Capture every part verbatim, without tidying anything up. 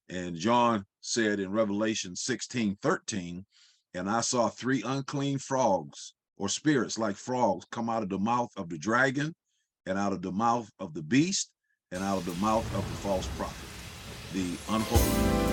And John said in Revelation sixteen thirteen, and I saw three unclean frogs or spirits like frogs come out of the mouth of the dragon and out of the mouth of the beast and out of the mouth of the false prophet, the unholy.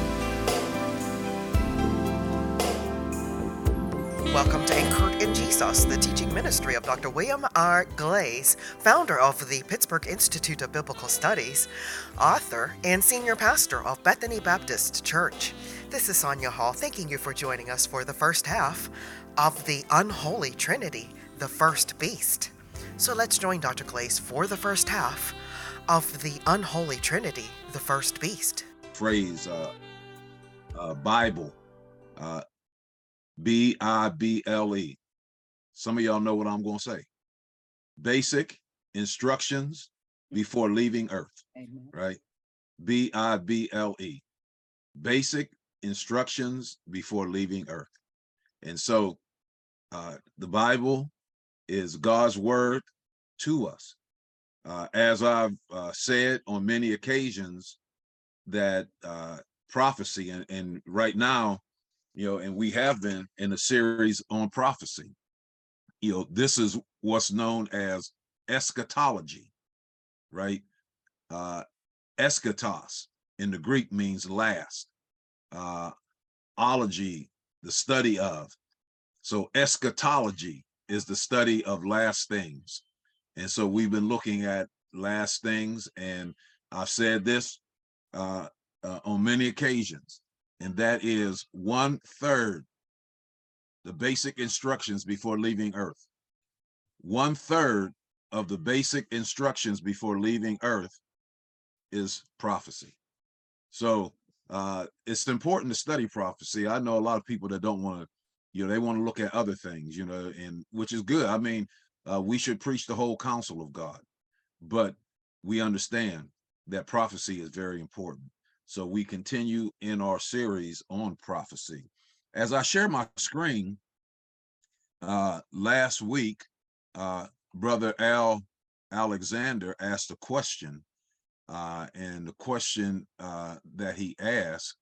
Welcome to Anchored in Jesus, the teaching ministry of Doctor William R. Glaze, founder of the Pittsburgh Institute of Biblical Studies, author, and senior pastor of Bethany Baptist Church. This is Sonia Hall, thanking you for joining us for the first half of the Unholy Trinity, the First Beast. So let's join Doctor Glaze for the first half of the Unholy Trinity, the First Beast. Phrase, uh, uh, Bible, uh, B I B L E. Some of y'all know what I'm going to say. Basic instructions before leaving Earth. Amen. Right? B I B L E. Basic instructions before leaving Earth. And so uh, the Bible is God's word to us. Uh, as I've uh, said on many occasions, that uh, prophecy, and, and right now, you know, and we have been in a series on prophecy. You know, this is what's known as eschatology, right? Uh, eschatos in the Greek means last. Uh, ology, the study of. So eschatology is the study of last things. And so we've been looking at last things, and I've said this uh, uh, on many occasions, and that is one third the basic instructions before leaving Earth. One third of the basic instructions before leaving Earth is prophecy. So uh, it's important to study prophecy. I know a lot of people that don't want to, you know, they want to look at other things, you know, and which is good. I mean, uh, we should preach the whole counsel of God, but we understand that prophecy is very important. So we continue in our series on prophecy. As I share my screen, uh, last week, uh, Brother Al Alexander asked a question, uh, and the question uh, that he asked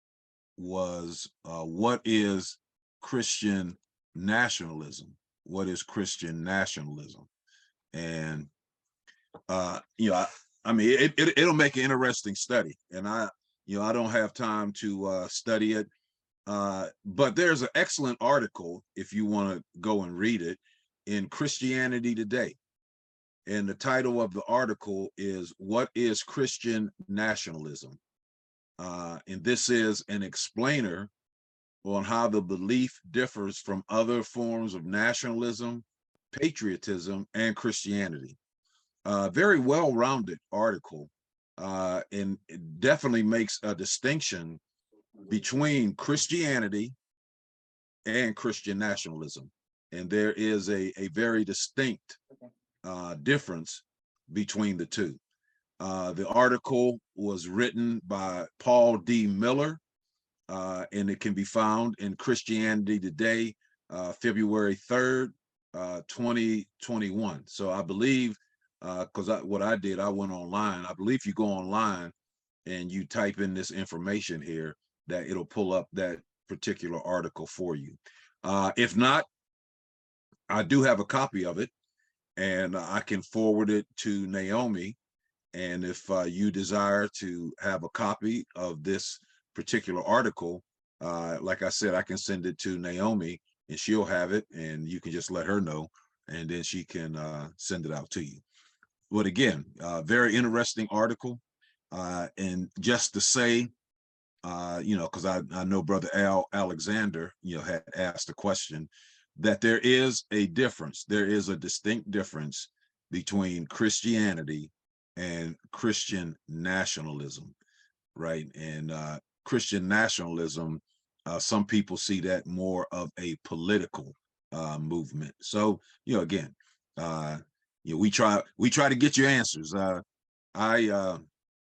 was, uh, what is Christian nationalism? What is Christian nationalism? And, uh, you know, I, I mean, it, it, it'll make an interesting study. And I, you know, I don't have time to uh, study it. Uh, but there's an excellent article, if you want to go and read it, in Christianity Today. And the title of the article is, What is Christian Nationalism? Uh, and this is an explainer on how the belief differs from other forms of nationalism, patriotism, and Christianity. Uh, very well-rounded article, uh, and it definitely makes a distinction between Christianity and Christian nationalism. And there is a, a very distinct uh, difference between the two. Uh, the article was written by Paul D. Miller, uh, and it can be found in Christianity Today, uh, February third, uh, twenty twenty-one. So I believe, because uh, what I did, I went online. I believe you go online and you type in this information here, that it'll pull up that particular article for you. Uh, if not, I do have a copy of it, and I can forward it to Naomi. And if uh, you desire to have a copy of this particular article, uh, like I said, I can send it to Naomi and she'll have it, and you can just let her know, and then she can uh, send it out to you. But again, uh, very interesting article. Uh, and just to say, uh, you know, because I, I know Brother Al Alexander, you know, had asked a question, that there is a difference. There is a distinct difference between Christianity and Christian nationalism, right? And uh, Christian nationalism, uh, some people see that more of a political uh, movement. So, you know, again, uh, you know, we try we try to get you answers. Uh, I uh,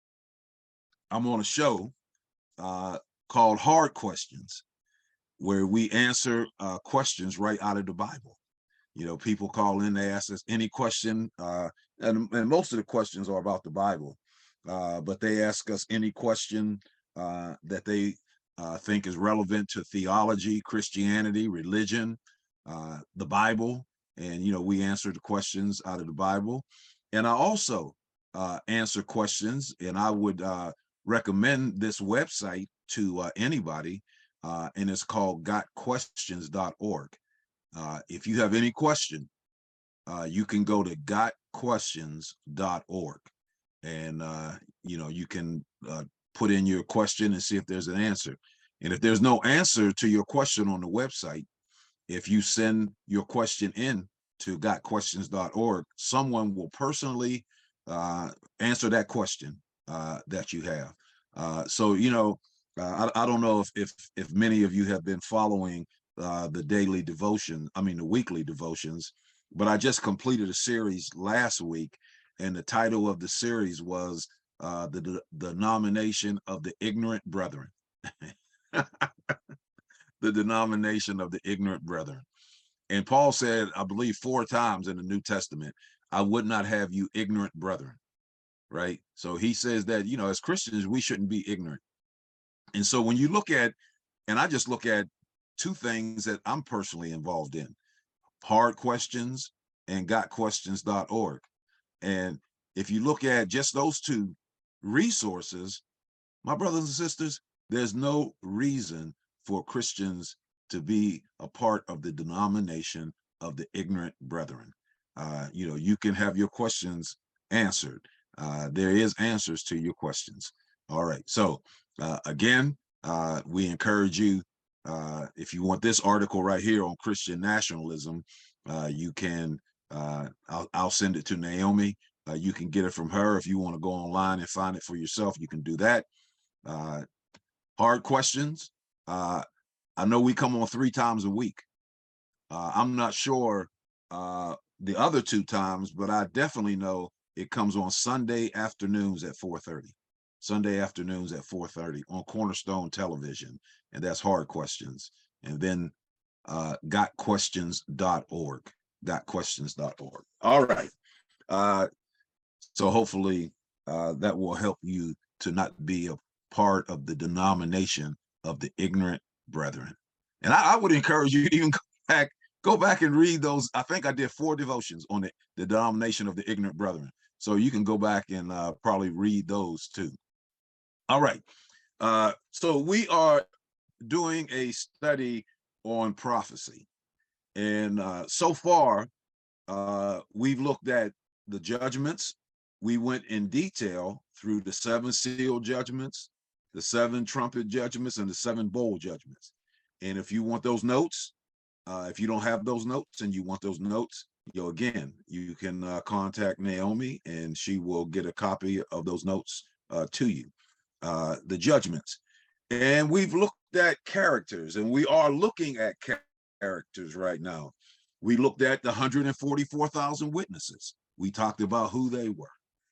I'm on a show uh, called Hard Questions, where we answer uh, questions right out of the Bible. You know, people call in, they ask us any question, uh, and, and most of the questions are about the Bible, uh, but they ask us any question uh, that they uh, think is relevant to theology, Christianity, religion, uh, the Bible. And, you know, we answer the questions out of the Bible. And I also uh, answer questions, and I would uh, recommend this website to uh, anybody, uh, and it's called got questions dot org. Uh, if you have any question, uh, you can go to got questions dot org, and uh, you know, you can uh, put in your question and see if there's an answer. And if there's no answer to your question on the website, if you send your question in to got questions dot org, someone will personally uh, answer that question uh, that you have. Uh, so, you know, uh, I, I don't know if, if if many of you have been following uh, the daily devotion, I mean, the weekly devotions, but I just completed a series last week, and the title of the series was uh, the, the, the denomination of the ignorant brethren. The denomination of the ignorant brethren. And Paul said, I believe four times in the New Testament, I would not have you ignorant brethren, right? So he says that, you know, as Christians, we shouldn't be ignorant. And so when you look at, and I just look at two things that I'm personally involved in, Hard Questions and got questions dot org. And if you look at just those two resources, my brothers and sisters, there's no reason for Christians to be a part of the denomination of the ignorant brethren. Uh, you know, you can have your questions answered. Uh, there is answers to your questions. All right. So uh, again, uh, we encourage you, uh, if you want this article right here on Christian nationalism, uh, you can, uh, I'll, I'll send it to Naomi. Uh, you can get it from her. If you want to go online and find it for yourself, you can do that. Uh, hard questions. Uh, I know we come on three times a week. Uh, I'm not sure uh, the other two times, but I definitely know it comes on Sunday afternoons at four thirty. Sunday afternoons at four thirty on Cornerstone Television, and that's Hard Questions. And then uh, got questions dot org. got questions dot org. All right. Uh, so hopefully uh, that will help you to not be a part of the denomination of the ignorant brethren. And I, I would encourage you to even go back, go back and read those. I think I did four devotions on the, the denomination of the ignorant brethren. So you can go back and uh, probably read those too. All right. Uh, so we are doing a study on prophecy. And uh, so far, uh, we've looked at the judgments. We went in detail through the seven seal judgments, the seven trumpet judgments, and the seven bowl judgments. And if you want those notes, uh, if you don't have those notes and you want those notes, you know, again, you can uh, contact Naomi and she will get a copy of those notes uh, to you. Uh, the judgments. And we've looked at characters, and we are looking at characters right now. We looked at the one hundred forty-four thousand witnesses. We talked about who they were.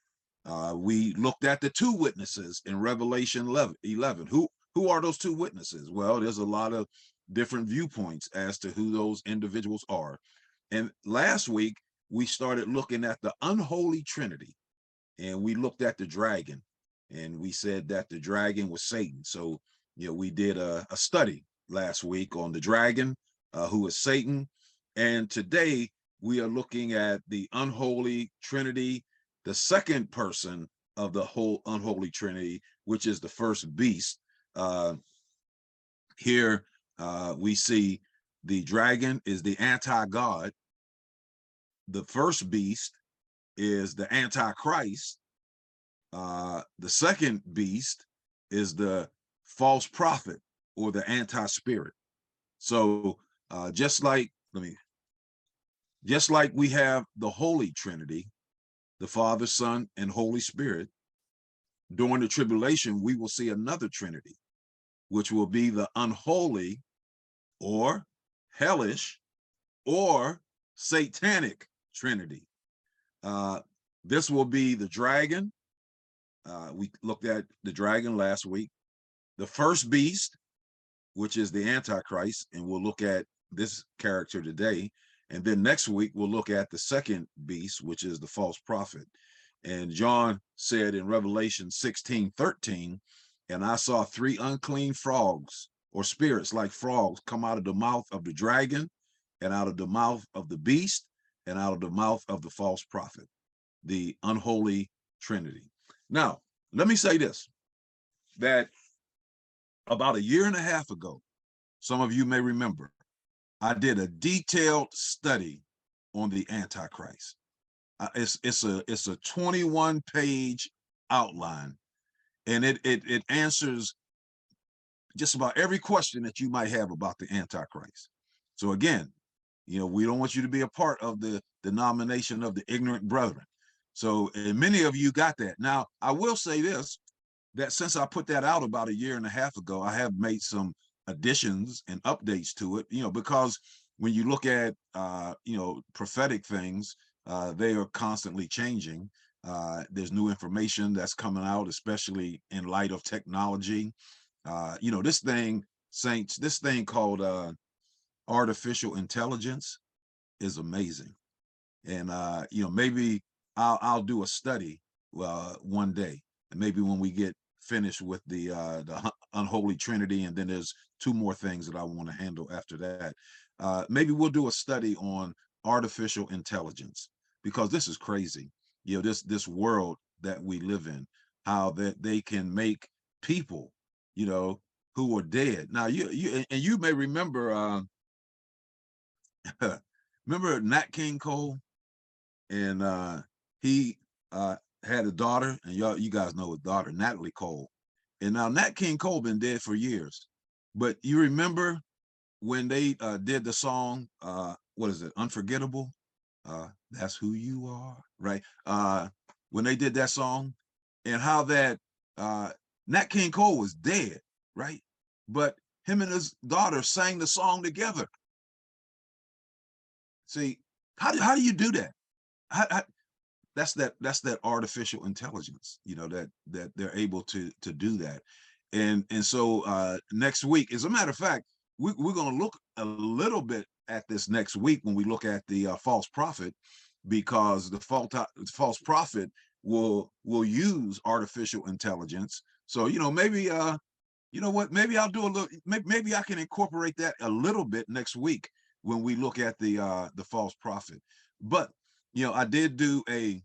Uh, we looked at the two witnesses in Revelation eleven. Who, who are those two witnesses? Well, there's a lot of different viewpoints as to who those individuals are. And last week, we started looking at the unholy trinity, and we looked at the dragon, and we said that the dragon was Satan. So, you know, we did a, a study last week on the dragon, uh, who is Satan. And today we are looking at the unholy trinity, the second person of the whole unholy trinity, which is the first beast. Uh, here uh, we see the dragon is the anti-God. The first beast is the antichrist. Uh, the second beast is the false prophet or the anti-spirit. So uh, just like, let me, just like we have the Holy Trinity, the Father, Son, and Holy Spirit, during the tribulation, we will see another Trinity, which will be the unholy or hellish or satanic Trinity. Uh, this will be the dragon. Uh, we looked at the dragon last week, the first beast, which is the Antichrist, and we'll look at this character today. And then next week, we'll look at the second beast, which is the false prophet. And John said in Revelation sixteen thirteen and I saw three unclean frogs or spirits like frogs come out of the mouth of the dragon and out of the mouth of the beast and out of the mouth of the false prophet, the unholy trinity. Now, let me say this, that about a year and a half ago, some of you may remember, I did a detailed study on the Antichrist. Uh, it's it's a it's a twenty-one page outline, and it it it answers just about every question that you might have about the Antichrist. So again, you know, we don't want you to be a part of the denomination of the ignorant brethren. So, and many of you got that. Now, I will say this, that since I put that out about a year and a half ago, I have made some additions and updates to it, you know, because when you look at, uh, you know, prophetic things, uh, they are constantly changing. Uh, there's new information that's coming out, especially in light of technology. Uh, you know, this thing, saints, this thing called uh, artificial intelligence is amazing. And, uh, you know, maybe I'll, I'll do a study uh, one day, and maybe when we get finished with the uh, the unholy trinity, and then there's two more things that I want to handle after that. Uh, maybe we'll do a study on artificial intelligence, because this is crazy. You know, this this world that we live in, how that they can make people, you know, who are dead. Now, you you and you may remember, uh, remember Nat King Cole, and uh, he uh, had a daughter, and y'all, you guys know his daughter, Natalie Cole. And now Nat King Cole been dead for years, but you remember when they uh, did the song, uh, what is it, Unforgettable? Uh, that's who you are, right? Uh, when they did that song, and how that uh, Nat King Cole was dead, right? But him and his daughter sang the song together. See, how do, how do you do that? How, how, that's that that's that artificial intelligence, you know, that that they're able to to do that. And and so uh next week, as a matter of fact, we, we're going to look a little bit at this next week when we look at the uh, false prophet, because the false false prophet will will use artificial intelligence. So, you know, maybe uh you know what, maybe I'll do a little, maybe, maybe I can incorporate that a little bit next week when we look at the uh the false prophet. But you know, I did do a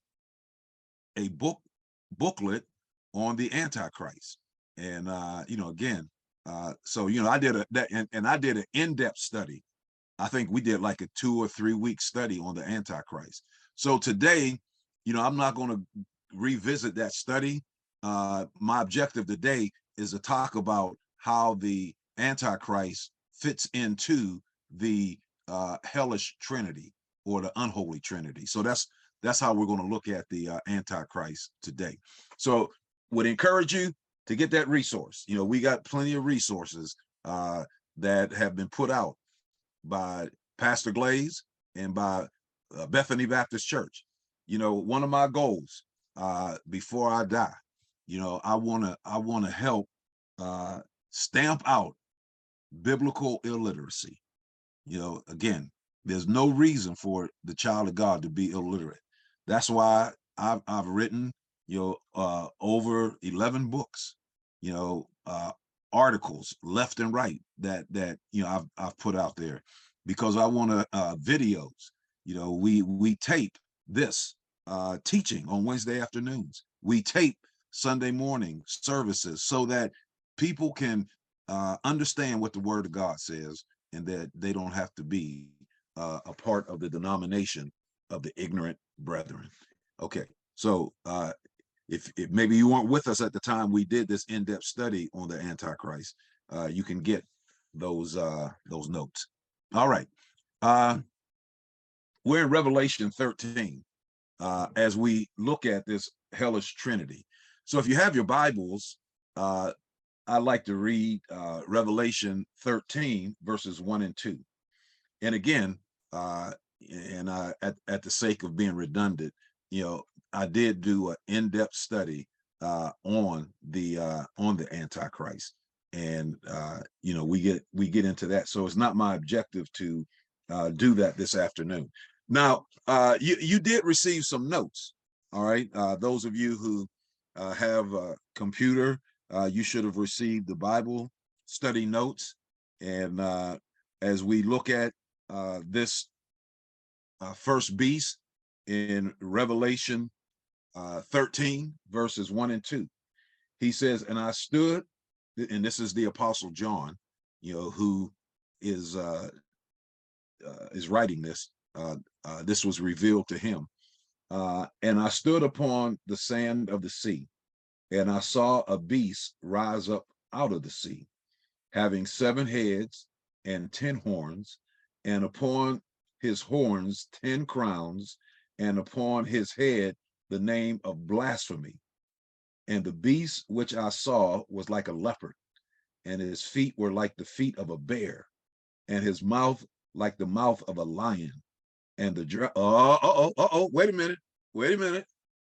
a book booklet on the Antichrist, and uh, you know, again, uh, so you know, I did a that, and, and I did an in-depth study. I think we did like a two or three week study on the Antichrist. So today, you know, I'm not going to revisit that study. Uh, my objective today is to talk about how the Antichrist fits into the uh, hellish trinity, or the unholy trinity. So that's that's how we're going to look at the uh, Antichrist today. So would encourage you to get that resource. You know, we got plenty of resources uh, that have been put out by Pastor Glaze and by uh, Bethany Baptist Church. You know, one of my goals uh, before I die, you know, I want to I want to help uh, stamp out biblical illiteracy. You know, again, there's no reason for the child of God to be illiterate. That's why I've, I've written, you know, uh, over eleven books, you know, uh, articles left and right that, that, you know, I've, I've put out there, because I want to, uh, videos, you know, we, we tape this uh, teaching on Wednesday afternoons. We tape Sunday morning services so that people can uh, understand what the word of God says, and that they don't have to be uh, a part of the denomination of the ignorant brethren. Okay, so uh, if, if maybe you weren't with us at the time we did this in-depth study on the Antichrist, uh, you can get those uh, those notes. All right, uh, we're in Revelation thirteen uh, as we look at this hellish trinity. So if you have your Bibles, uh, I like to read uh, Revelation thirteen, verses one and two. And again, uh, and uh, at, at the sake of being redundant, you know, I did do an in-depth study uh, on the uh, on the Antichrist, and uh, you know, we get we get into that. So it's not my objective to uh, do that this afternoon. Now, uh, you you did receive some notes. All right, uh, those of you who uh, have a computer, uh, you should have received the Bible study notes. And uh, as we look at uh, this uh, first beast in Revelation uh, thirteen, verses one and two, he says, and I stood, and this is the Apostle John, you know, who is uh, uh, is writing this. Uh, uh, this was revealed to him. Uh, and I stood upon the sand of the sea, and I saw a beast rise up out of the sea, having seven heads and ten horns, and upon his horns ten crowns, and upon his head the name of blasphemy. And the beast which I saw was like a leopard, and his feet were like the feet of a bear, and his mouth like the mouth of a lion. And the dra- oh, uh oh, uh oh, wait a minute, wait a minute.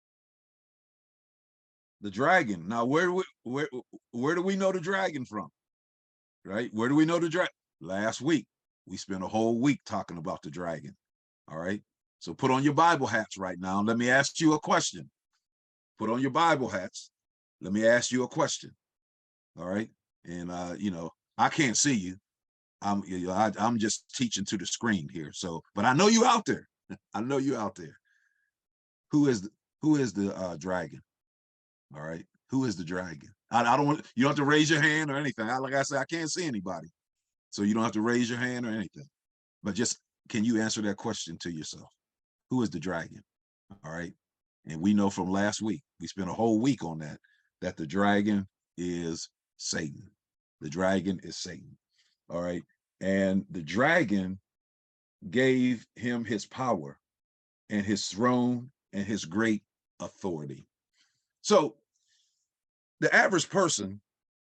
The dragon. Now, where do we where where do we know the dragon from? Right? Where do we know the dragon? Last week we spent a whole week talking about the dragon. All right. So put on your Bible hats right now. Let me ask you a question. Put on your Bible hats. Let me ask you a question. All right. And uh, you know, I can't see you. I'm you know, I, I'm just teaching to the screen here. So, but I know you out there. I know you out there. Who is the who is the uh, dragon? All right. Who is the dragon? I, I don't want you don't have to raise your hand or anything. I, like I said, I can't see anybody. So you don't have to raise your hand or anything. But just can you answer that question to yourself? Who is the dragon? All right. And we know from last week, we spent a whole week on that, that the dragon is Satan. The dragon is Satan. All right. And the dragon gave him his power and his throne and his great authority. So the average person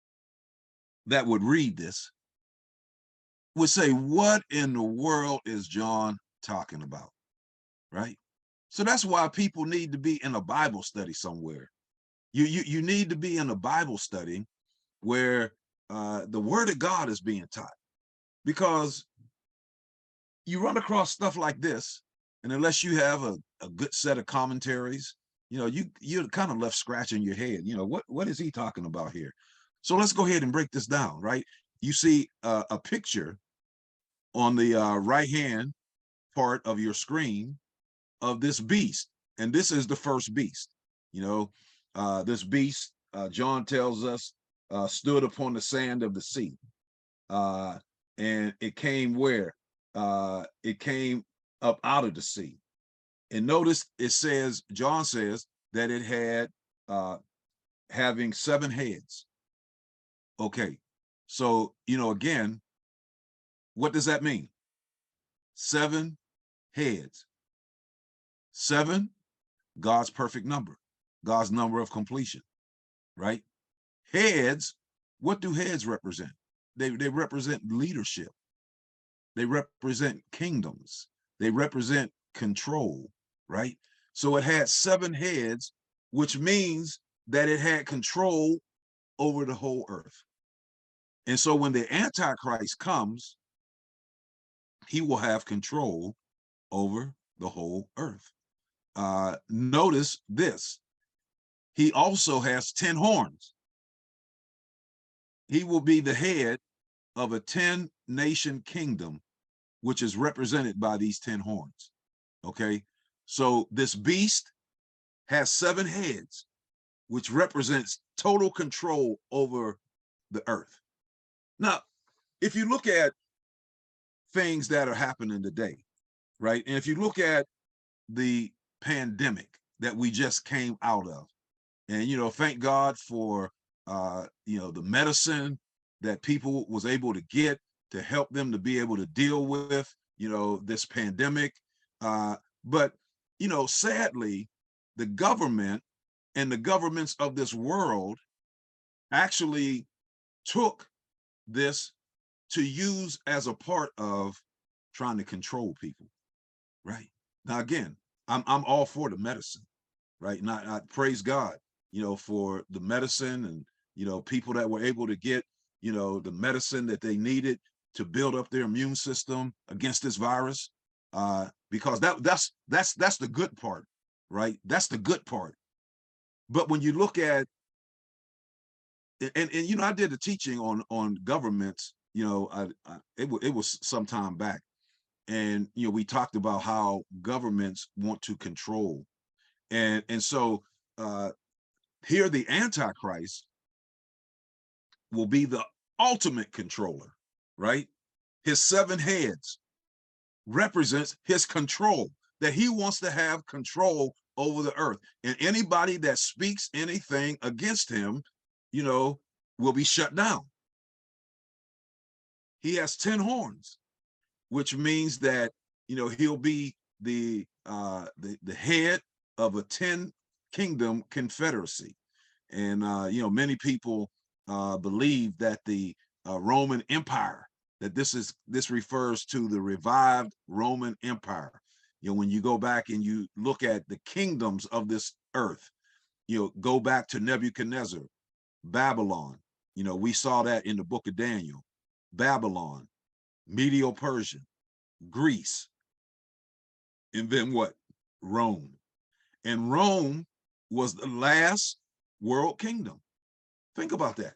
that would read this would say, what in the world is John talking about? Right? So that's why people need to be in a Bible study somewhere. You, you, you need to be in a Bible study where uh, the word of God is being taught, because you run across stuff like this, and unless you have a, a good set of commentaries, you know, you, you're kind of left scratching your head. You know, what, what is he talking about here? So let's go ahead and break this down, right? You see uh, a picture on the uh, right-hand part of your screen of this beast. And this is the first beast. You know, uh, this beast, uh, John tells us, uh, stood upon the sand of the sea. Uh, and it came where? Uh, it came up out of the sea. And notice it says, John says that it had uh, having seven heads. Okay. So, you know, again, what does that mean? Seven heads. Seven, God's perfect number, God's number of completion, right? Heads, what do heads represent? They, they represent leadership. They represent kingdoms. They represent control, right? So it had seven heads, which means that it had control over the whole earth. And so when the Antichrist comes, he will have control over the whole earth. Uh, notice this. He also has ten horns. He will be the head of a ten nation kingdom, which is represented by these ten horns. Okay. So this beast has seven heads, which represents total control over the earth. Now, if you look at things that are happening today, right? And if you look at the pandemic that we just came out of, and, you know, thank God for, uh, you know, the medicine that people was able to get to help them to be able to deal with, you know, this pandemic. Uh, but, you know, sadly, the government and the governments of this world actually took this to use as a part of trying to control people, right? Now, again, I'm, I'm all for the medicine, right? And I, I praise God, you know, for the medicine and, you know, people that were able to get, you know, the medicine that they needed to build up their immune system against this virus, uh, because that that's that's that's the good part, right? That's the good part. But when you look at and, and you know, I did a teaching on on governments, you know, I, I it, wa- it was some time back. And you know, we talked about how governments want to control. And and so uh here the Antichrist will be the ultimate controller, right? His seven heads represents his control, that he wants to have control over the earth. And anybody that speaks anything against him, you know, will be shut down. He has ten horns, which means that, you know, he'll be the uh the, the head of a ten kingdom confederacy. And uh, you know, many people uh believe that the uh, Roman Empire, that this is this refers to the revived Roman Empire. You know, when you go back and you look at the kingdoms of this earth, you know, go back to Nebuchadnezzar, Babylon. You know, we saw that in the book of Daniel. Babylon, Medo-Persia, Greece, and then what? Rome. And Rome was the last world kingdom. Think about that.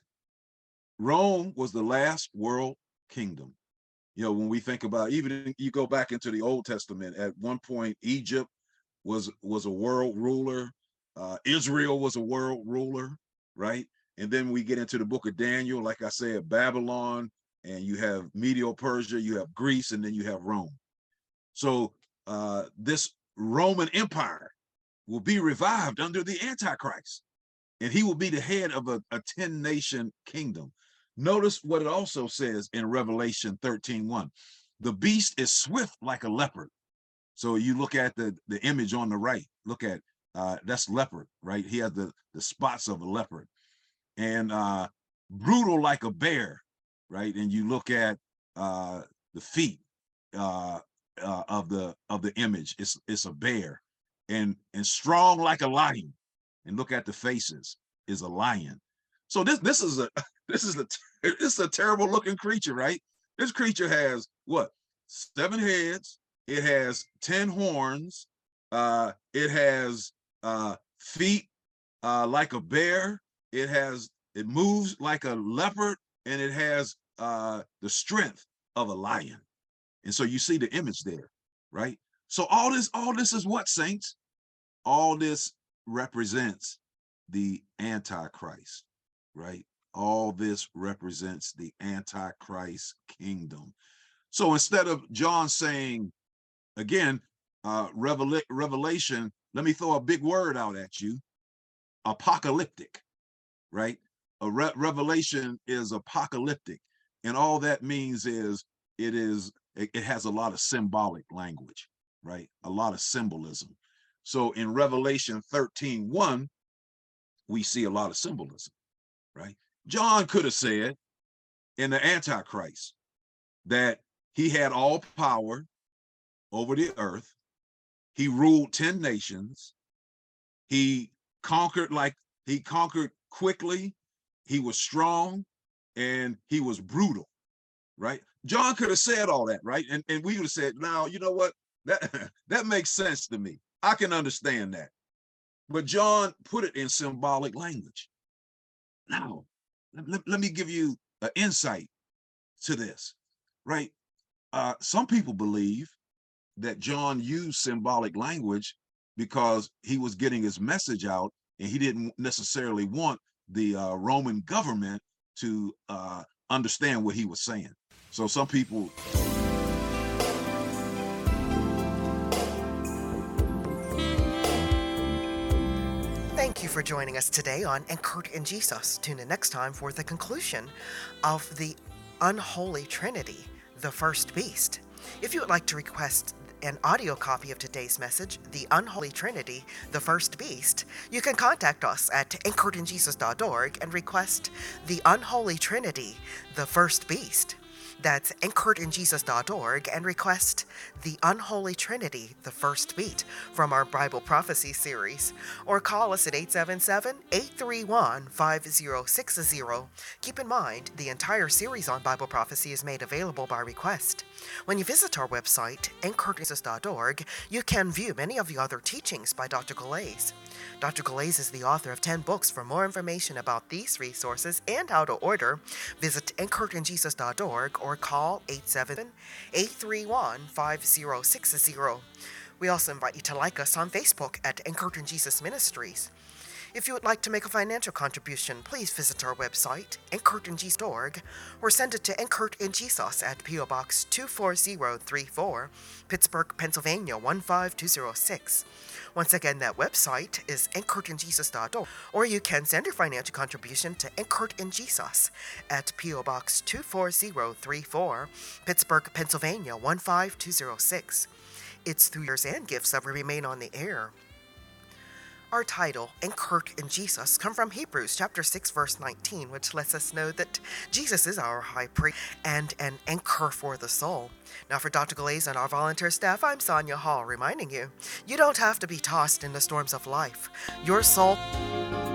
Rome was the last world kingdom. You know, when we think about, even you go back into the Old Testament, at one point Egypt was was a world ruler, uh, Israel was a world ruler, right? And then we get into the book of Daniel, like I said, Babylon, and you have Medo-Persia, you have Greece, and then you have Rome. So uh, this Roman Empire will be revived under the Antichrist, and he will be the head of a, a ten nation kingdom. Notice what it also says in Revelation thirteen one. The beast is swift like a leopard. So you look at the, the image on the right, look at, uh, that's leopard, right? He has the, the spots of a leopard. And uh, brutal like a bear, right? And you look at uh, the feet uh, uh, of the of the image, it's it's a bear. And and strong like a lion. And look at the faces, is a lion. So this this is a this is a this is a terrible looking creature, right? This creature has what? Seven heads. It has ten horns. Uh, it has uh, feet uh, like a bear. It has it moves like a leopard, and it has uh, the strength of a lion. And so you see the image there, right? So all this all this is what, saints? All this represents the Antichrist, right? All this represents the Antichrist kingdom. So instead of John saying, again, uh, Revel Revelation, let me throw a big word out at you, apocalyptic, right? A re Revelation is apocalyptic. And all that means is it is, it, it has a lot of symbolic language, right? A lot of symbolism. So in Revelation thirteen one, we see a lot of symbolism, right? John could have said in the Antichrist that he had all power over the earth. He ruled ten nations. He conquered like he conquered quickly. He was strong and he was brutal, right? John could have said all that, right? And, and we would have said, now, you know what? That, that makes sense to me. I can understand that. But John put it in symbolic language. Now, let, let me give you an insight to this, right? Uh, some people believe that John used symbolic language because he was getting his message out, and he didn't necessarily want the uh, Roman government to uh, understand what he was saying. So some people. Thank you for joining us today on Anchored in Jesus. Tune in next time for the conclusion of the Unholy Trinity, the first beast. If you would like to request an audio copy of today's message, The Unholy Trinity, the First Beast, you can contact us at anchored in jesus dot org and request The Unholy Trinity, the First Beast. That's anchored in jesus dot org and request The Unholy Trinity, the First Beat from our Bible Prophecy series, or call us at eight seven seven, eight three one, five zero six zero. Keep in mind, the entire series on Bible prophecy is made available by request. When you visit our website, anchored in jesus dot org, you can view many of the other teachings by Doctor Galais. Doctor Galais is the author of ten books. For more information about these resources and how to order, visit anchored in jesus dot org or call eight seven seven, eight three one, five zero six zero. We also invite you to like us on Facebook at Anchored in Jesus Ministries. If you would like to make a financial contribution, please visit our website, anchored in jesus dot org, or send it to Anchored in Jesus at P O Box two four zero three four, Pittsburgh, Pennsylvania one five two zero six. Once again, that website is anchored in jesus dot org, or you can send your financial contribution to Anchored in Jesus at P O Box two four zero three four, Pittsburgh, Pennsylvania one five two zero six. It's through yours and gifts that we remain on the air. Our title, Anchored in Jesus, come from Hebrews chapter six, verse nineteen, which lets us know that Jesus is our high priest and an anchor for the soul. Now for Doctor Galais and our volunteer staff, I'm Sonia Hall, reminding you, you don't have to be tossed in the storms of life. Your soul...